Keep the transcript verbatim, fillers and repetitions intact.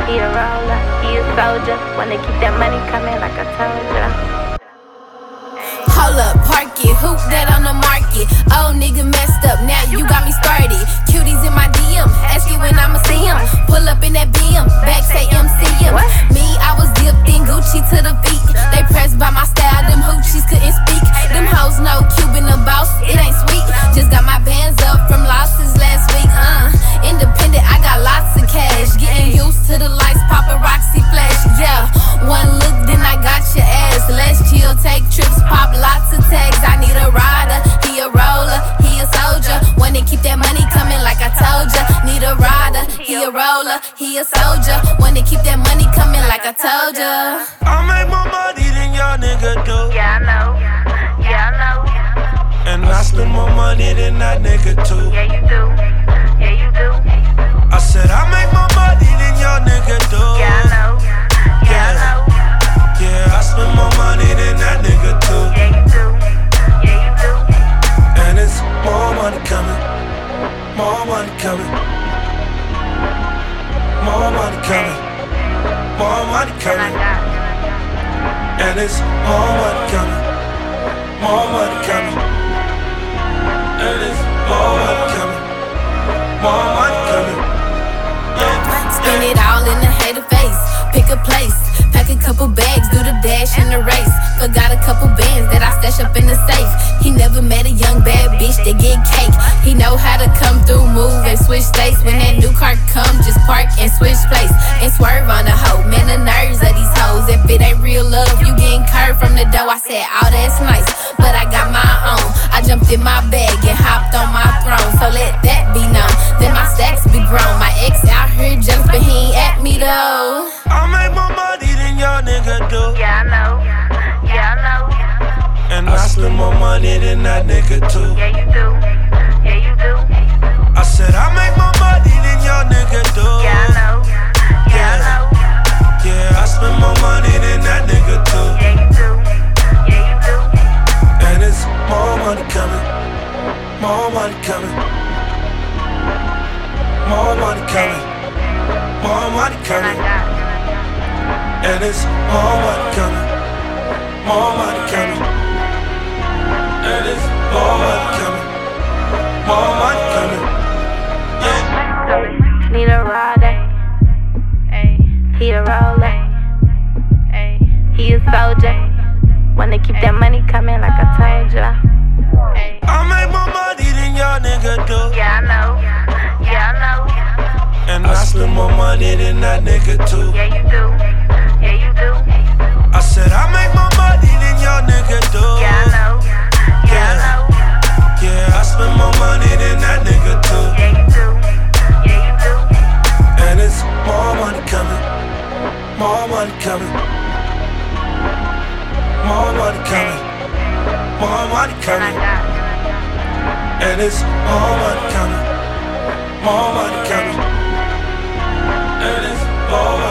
He a roller, he a soldier. Wanna keep that money coming like I told ya. Hold up, park it, hoop that on the market. Old nigga messed up, now you got me started. Cuties in my D M, ask you when I'ma see him. Pull up in that B M, back say M C M. Me, I was dipped in Gucci to the feet. They pressed by my style, them hoochies couldn't speak. Them hoes know Cuban the boss, it ain't sweet. Just got my bands up from losses last week. Uh, independent, I got lots of cash. Getting used to the lights, paparazzi flash. Yeah, one look, then I got your ass. Let's chill, take trips, pop lots of tags. I need a rider, he a roller, he a soldier. Wanna keep that money coming like I told ya. Need a rider, he a roller, he a soldier. Wanna keep that money coming like I told ya. I make more money than y'all nigga do. Yeah, I know, yeah, I know. And I spend more money than that nigga too. Yeah, you do, yeah, you do. I said I make more money than y'all nigga do. Yeah, I know, yeah, I know. Yeah, I spend more money than that nigga too. Yeah, you do, yeah, you do. And it's more money coming, more money coming, more money coming, more money coming. And it's more money coming, more money coming. And it's more money coming, more money coming. Yeah. Spin it all in the hater face, pick a place. Pack a couple bags, do the dash in the race. Forgot a couple bands that I stash up in the safe. He never met a young bad bitch that get cake. He know how to come through, move and switch states. When that new car come, just park and switch place. And swerve on the hoe, man, the nerves of these hoes. If it ain't real love, you getting curved from the dough. I said, oh, that's nice, but I got my own. I jumped in my bag and hopped on my throne. So let that be known, then my stacks be grown. My ex out here jealous, but he ain't at me though. I make more money than y'all nigga do. Yeah, I know, yeah, I know. And I spend more money than that nigga too. Yeah, you do, yeah, you do. I said I make more money than y'all nigga do. Yeah, I know, yeah, I know. Yeah, I spend more money than that nigga too. Yeah, you do, yeah, you do. And it's more money coming, more money coming, more money coming, more money coming. And it's more money coming, more money coming. And it's more money coming, more money coming. Yeah. Need a rider, he a roller, he a soldier. Wanna keep that money coming like I told ya. I make more money than y'all nigga do. Yeah, I know, yeah, I know. And I spend more money than that nigga too. Yeah, you do, yeah, you do. I said I make more money than y'all nigga do. Yeah, I know, yeah, I know. Yeah, I spend more money than that nigga too. Yeah, you do, yeah, you do. And it's more money coming, more money coming, more money coming, more money coming. And it's more money coming, more money coming. And it's more money